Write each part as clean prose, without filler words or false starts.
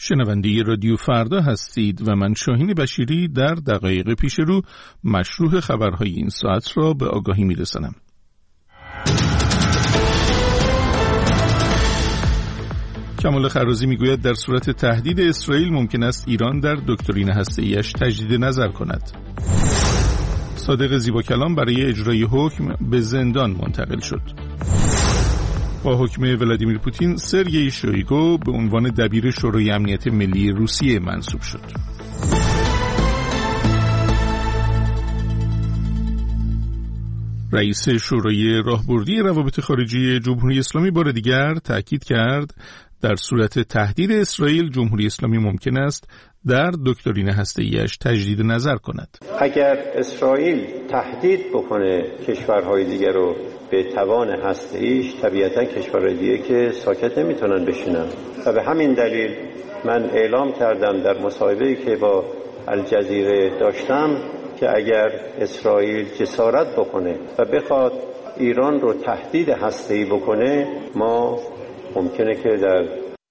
شنونده رادیو فردا هستید و من شاهین بشیری در دقایق پیش رو مشروح خبرهای این ساعت را به آگاهی میرسانم. کمال خرازی میگوید در صورت تهدید اسرائیل ممکن است ایران در دکترین هسته‌ایش تجدید نظر کند. صادق زیباکلام برای اجرای حکم به زندان منتقل شد. با حکم ولادیمیر پوتین سرگئی شویگو به عنوان دبیر شورای امنیت ملی روسیه منصوب شد. رئیس شورای راهبردی روابط خارجی جمهوری اسلامی بار دیگر تأکید کرد در صورت تهدید اسرائیل جمهوری اسلامی ممکن است در دکترین هسته‌ایش تجدید نظر کند. اگر اسرائیل تهدید بکنه کشورهای دیگر رو به توان هسته‌ایش، طبیعتاً کشورهای دیگه که ساکت نمیتونن بشینن و به همین دلیل من اعلام کردم در مصاحبه‌ای که با الجزیره داشتم که اگر اسرائیل جسارت بکنه و بخواد ایران رو تهدید هسته‌ای بکنه، ما ممکنه که در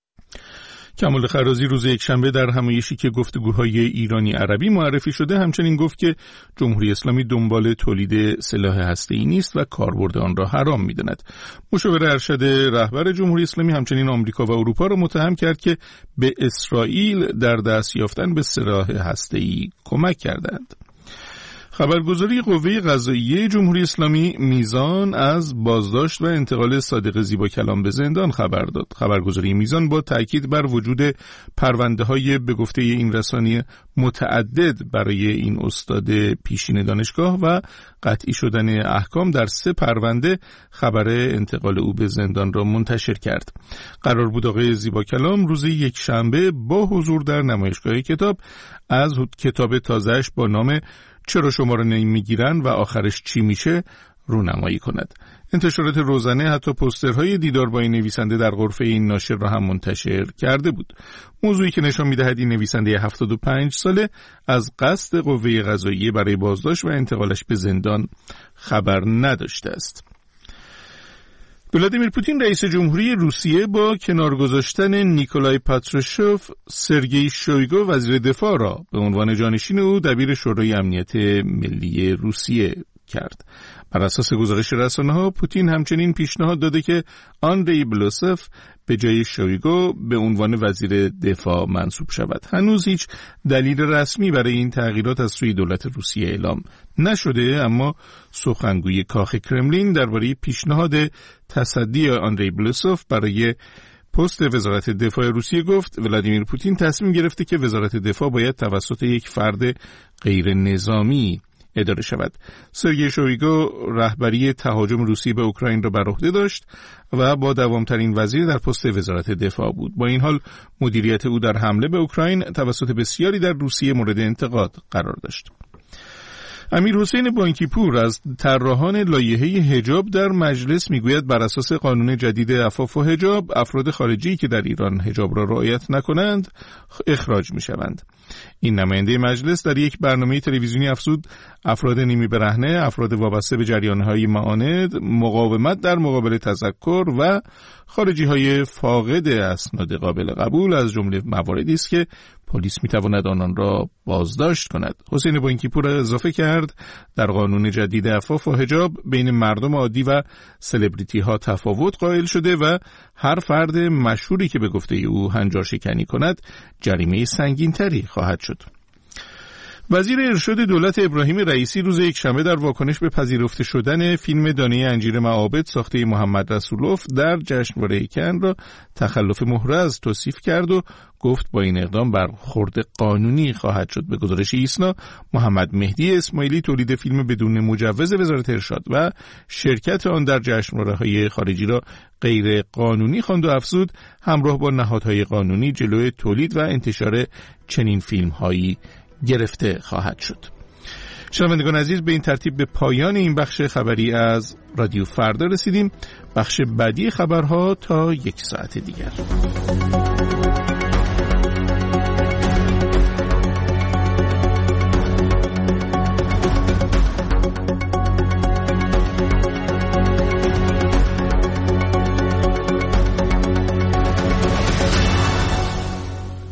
کمال خرازی روز یکشنبه در همایشی که گفتگوهای ایرانی عربی معرفی شده همچنین گفت که جمهوری اسلامی دنبال تولید سلاح هسته‌ای نیست و کاربرد آن را حرام می‌داند. مشاور ارشد رهبر جمهوری اسلامی همچنین آمریکا و اروپا را متهم کرد که به اسرائیل در دست یافتن به سلاح هسته‌ای کمک کردند. خبرگزاری قوه قضاییه جمهوری اسلامی میزان از بازداشت و انتقال صادق زیباکلام به زندان خبر داد. خبرگزاری میزان با تاکید بر وجود پرونده‌های به گفته این رسانه متعدد برای این استاد پیشین دانشگاه و قطعی شدن احکام در 3 پرونده خبر انتقال او به زندان را منتشر کرد. قرار بود آقای زیباکلام روز یکشنبه با حضور در نمایشگاه کتاب از کتاب تازه‌اش با نام چرا شما رو نمیگیرن و آخرش چی میشه رونمایی کند. انتشارات روزانه حتی پوسترهای دیدار با این نویسنده در غرفه این ناشر را هم منتشر کرده بود. موضوعی که نشان می‌دهد این نویسنده 75 ساله از قصد قوه قضاییه برای بازداشت و انتقالش به زندان خبر نداشته است. ولادیمیر پوتین رئیس جمهوری روسیه با کنار گذاشتن نیکولای پاتروشوف سرگئی شویگو وزیر دفاع را به عنوان جانشین او دبیر شورای امنیت ملی روسیه کرد. بر اساس گزارش رسانه‌ها پوتین همچنین پیشنهاد داده که آندری بلوسف به جای شویگو به عنوان وزیر دفاع منصوب شود. هنوز هیچ دلیل رسمی برای این تغییرات از سوی دولت روسیه اعلام نشده، اما سخنگوی کاخ کرملین درباره پیشنهاد تصدی آندری بلوسف برای پست وزارت دفاع روسیه گفت ولادیمیر پوتین تصمیم گرفته که وزارت دفاع باید توسط یک فرد غیر نظامی اداره شود. سرگئی شویگو رهبری تهاجم روسیه به اوکراین را بر عهده داشت و با دوامترین وزیر در پست وزارت دفاع بود. با این حال مدیریت او در حمله به اوکراین توسط بسیاری در روسیه مورد انتقاد قرار داشت. امیر حسین بانکیپور از طراحان لایحه حجاب در مجلس میگوید بر اساس قانون جدید عفاف و حجاب افراد خارجی که در ایران حجاب را رعایت نکنند اخراج میشوند. این نماینده مجلس در یک برنامه تلویزیونی افزود افراد نیمی برهنه، افراد وابسته به جریان‌های معاند، مقاومت در مقابل تذکر و خارجی‌های فاقد اسناد قابل قبول از جمله مواردی است که پلیس میتواند آنان را بازداشت کند. حسین بانکیپور اضافه کرد در قانون جدید عفاف و حجاب بین مردم عادی و سلبریتی ها تفاوت قائل شده و هر فرد مشهوری که به گفته او هنجار شکنی کند جریمه سنگین تری خواهد شد. وزیر ارشاد دولت ابراهیم رئیسی روز یکشنبه در واکنش به پذیرفته شدن فیلم دانه انجیر معابد ساخته محمد رسولوف در جشنواره کن را تخلف محرز توصیف کرد و گفت با این اقدام برخورد قانونی خواهد شد. به گزارش ایسنا محمد مهدی اسماعیلی تولید فیلم بدون مجوز وزارت ارشاد و شرکت آن در جشنواره‌های خارجی را غیر قانونی خواند و افزود همراه با نهادهای قانونی جلوی تولید و انتشار چنین فیلم‌هایی گرفته خواهد شد. شنوندگان عزیز، به این ترتیب به پایان این بخش خبری از رادیو فردا رسیدیم. بخش بعدی خبرها تا 1 ساعت دیگر.